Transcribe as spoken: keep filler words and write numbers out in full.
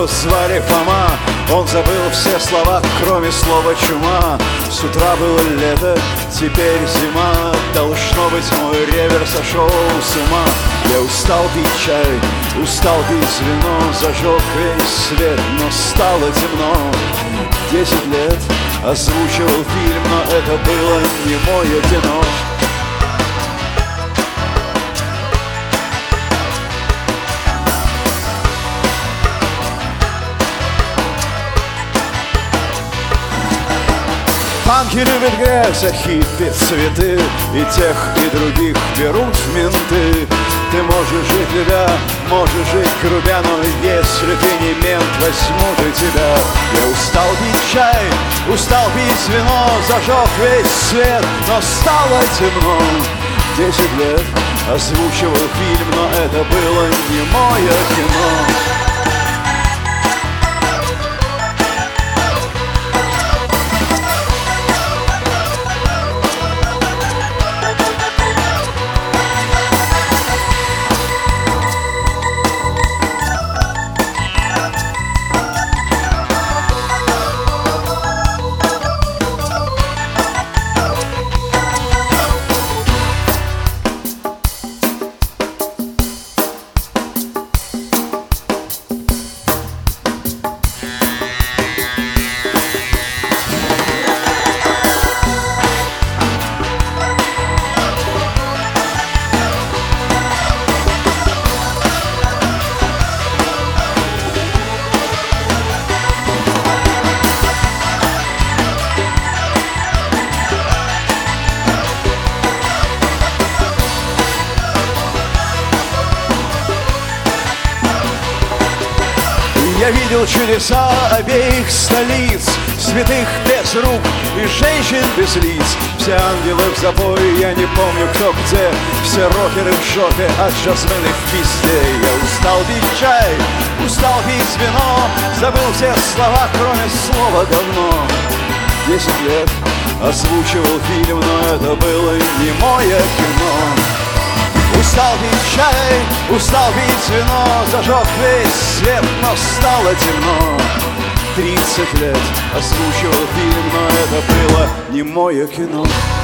Его звали Фома, он забыл все слова, кроме слова чума. С утра было лето, теперь зима. Должно быть, мой ревер сошел с ума. Я устал пить чай, устал пить вино, зажег весь свет, но стало темно. Десять лет озвучивал фильм, но это было не мое кино. Панки любят грязь, а хиппи цветы, и тех, и других берут в менты. Ты можешь жить любя, можешь жить грубя, но если ты не мент, возьмут и тебя. Я устал пить чай, устал пить вино, зажег весь свет, но стало темно. Десять лет озвучивал фильм, но это было не мое кино. Я видел чудеса обеих столиц, святых без рук и женщин без лиц. Все ангелы в запое, я не помню кто где. Все рокеры в шоке от джазмены в пизде. Я устал пить чай, устал пить вино, забыл все слова, кроме слова говно. Десять лет озвучивал фильм, но это было не мое кино. Устал пить чай, устал пить вино, зажег весь свет, но стало темно. Тридцать лет озвучивал фильм, но это было не мое кино.